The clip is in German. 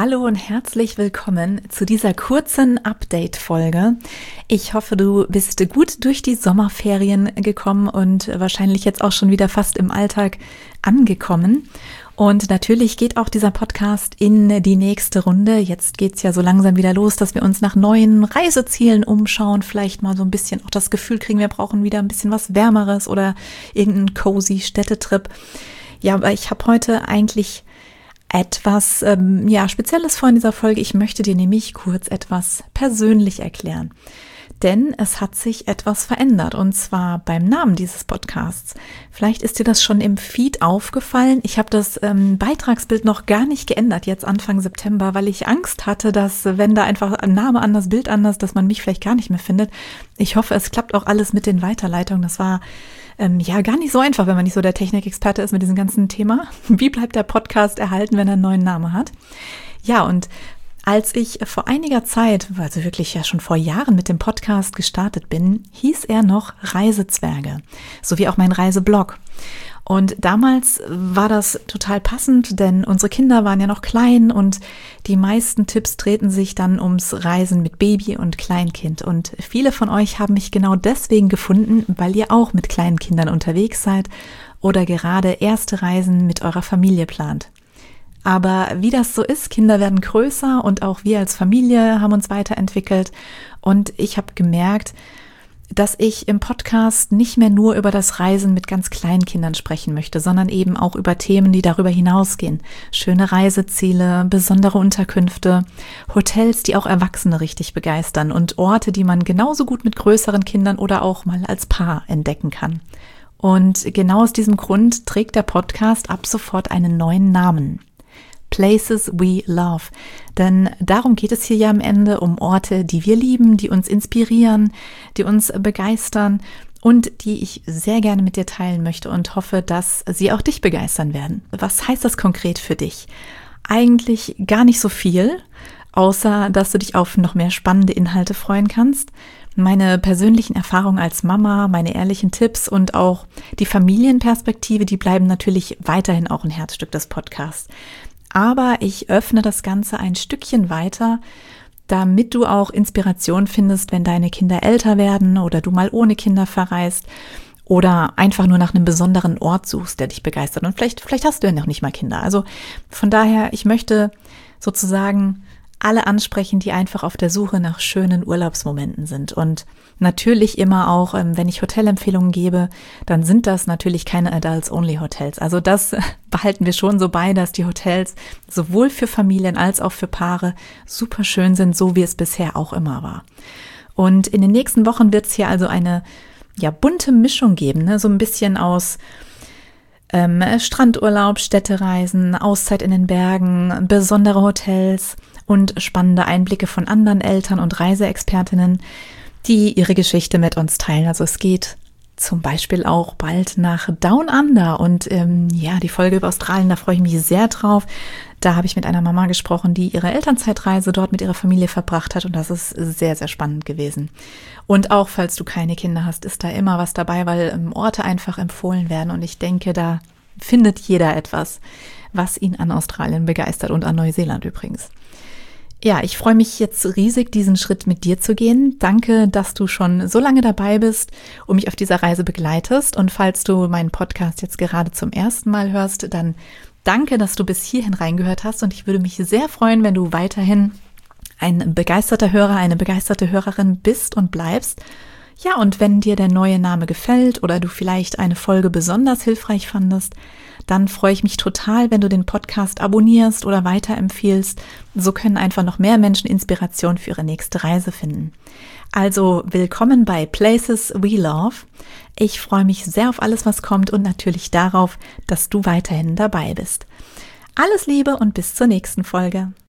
Hallo und herzlich willkommen zu dieser kurzen Update-Folge. Ich hoffe, du bist gut durch die Sommerferien gekommen und wahrscheinlich jetzt auch schon wieder fast im Alltag angekommen. Und natürlich geht auch dieser Podcast in die nächste Runde. Jetzt geht's ja so langsam wieder los, dass wir uns nach neuen Reisezielen umschauen, vielleicht mal so ein bisschen auch das Gefühl kriegen, wir brauchen wieder ein bisschen was Wärmeres oder irgendeinen cozy Städtetrip. Ja, aber ich habe heute eigentlich etwas Spezielles vor in dieser Folge. Ich möchte dir nämlich kurz etwas persönlich erklären. Denn es hat sich etwas verändert und zwar beim Namen dieses Podcasts. Vielleicht ist dir das schon im Feed aufgefallen. Ich habe das Beitragsbild noch gar nicht geändert, jetzt Anfang September, weil ich Angst hatte, dass wenn da einfach ein Name anders, Bild anders, dass man mich vielleicht gar nicht mehr findet. Ich hoffe, es klappt auch alles mit den Weiterleitungen. Das war gar nicht so einfach, wenn man nicht so der Technikexperte ist mit diesem ganzen Thema. Wie bleibt der Podcast erhalten, wenn er einen neuen Namen hat? Ja, und als ich vor einiger Zeit, also wirklich ja schon vor Jahren mit dem Podcast gestartet bin, hieß er noch Reisezwerge, sowie auch mein Reiseblog. Und damals war das total passend, denn unsere Kinder waren ja noch klein und die meisten Tipps drehten sich dann ums Reisen mit Baby und Kleinkind. Und viele von euch haben mich genau deswegen gefunden, weil ihr auch mit kleinen Kindern unterwegs seid oder gerade erste Reisen mit eurer Familie plant. Aber wie das so ist, Kinder werden größer und auch wir als Familie haben uns weiterentwickelt. Und ich habe gemerkt, dass ich im Podcast nicht mehr nur über das Reisen mit ganz kleinen Kindern sprechen möchte, sondern eben auch über Themen, die darüber hinausgehen. Schöne Reiseziele, besondere Unterkünfte, Hotels, die auch Erwachsene richtig begeistern und Orte, die man genauso gut mit größeren Kindern oder auch mal als Paar entdecken kann. Und genau aus diesem Grund trägt der Podcast ab sofort einen neuen Namen. Places we love. Denn darum geht es hier ja am Ende, um Orte, die wir lieben, die uns inspirieren, die uns begeistern und die ich sehr gerne mit dir teilen möchte und hoffe, dass sie auch dich begeistern werden. Was heißt das konkret für dich? Eigentlich gar nicht so viel, außer dass du dich auf noch mehr spannende Inhalte freuen kannst. Meine persönlichen Erfahrungen als Mama, meine ehrlichen Tipps und auch die Familienperspektive, die bleiben natürlich weiterhin auch ein Herzstück des Podcasts. Aber ich öffne das Ganze ein Stückchen weiter, damit du auch Inspiration findest, wenn deine Kinder älter werden oder du mal ohne Kinder verreist oder einfach nur nach einem besonderen Ort suchst, der dich begeistert. Und vielleicht hast du ja noch nicht mal Kinder. Also von daher, ich möchte sozusagen alle ansprechen, die einfach auf der Suche nach schönen Urlaubsmomenten sind. Und natürlich immer auch, wenn ich Hotelempfehlungen gebe, dann sind das natürlich keine Adults-Only-Hotels. Also das behalten wir schon so bei, dass die Hotels sowohl für Familien als auch für Paare super schön sind, so wie es bisher auch immer war. Und in den nächsten Wochen wird es hier also eine bunte Mischung geben, ne? So ein bisschen aus Strandurlaub, Städtereisen, Auszeit in den Bergen, besondere Hotels und spannende Einblicke von anderen Eltern und Reiseexpertinnen, die ihre Geschichte mit uns teilen. Also es geht zum Beispiel auch bald nach Down Under und die Folge über Australien, da freue ich mich sehr drauf. Da habe ich mit einer Mama gesprochen, die ihre Elternzeitreise dort mit ihrer Familie verbracht hat und das ist sehr, sehr spannend gewesen. Und auch falls du keine Kinder hast, ist da immer was dabei, weil Orte einfach empfohlen werden und ich denke, da findet jeder etwas, was ihn an Australien begeistert und an Neuseeland übrigens. Ja, ich freue mich jetzt riesig, diesen Schritt mit dir zu gehen. Danke, dass du schon so lange dabei bist und mich auf dieser Reise begleitest. Und falls du meinen Podcast jetzt gerade zum ersten Mal hörst, dann danke, dass du bis hierhin reingehört hast. Und ich würde mich sehr freuen, wenn du weiterhin ein begeisterter Hörer, eine begeisterte Hörerin bist und bleibst. Ja, und wenn dir der neue Name gefällt oder du vielleicht eine Folge besonders hilfreich fandest, dann freue ich mich total, wenn du den Podcast abonnierst oder weiterempfiehlst. So können einfach noch mehr Menschen Inspiration für ihre nächste Reise finden. Also willkommen bei Places We Love. Ich freue mich sehr auf alles, was kommt und natürlich darauf, dass du weiterhin dabei bist. Alles Liebe und bis zur nächsten Folge.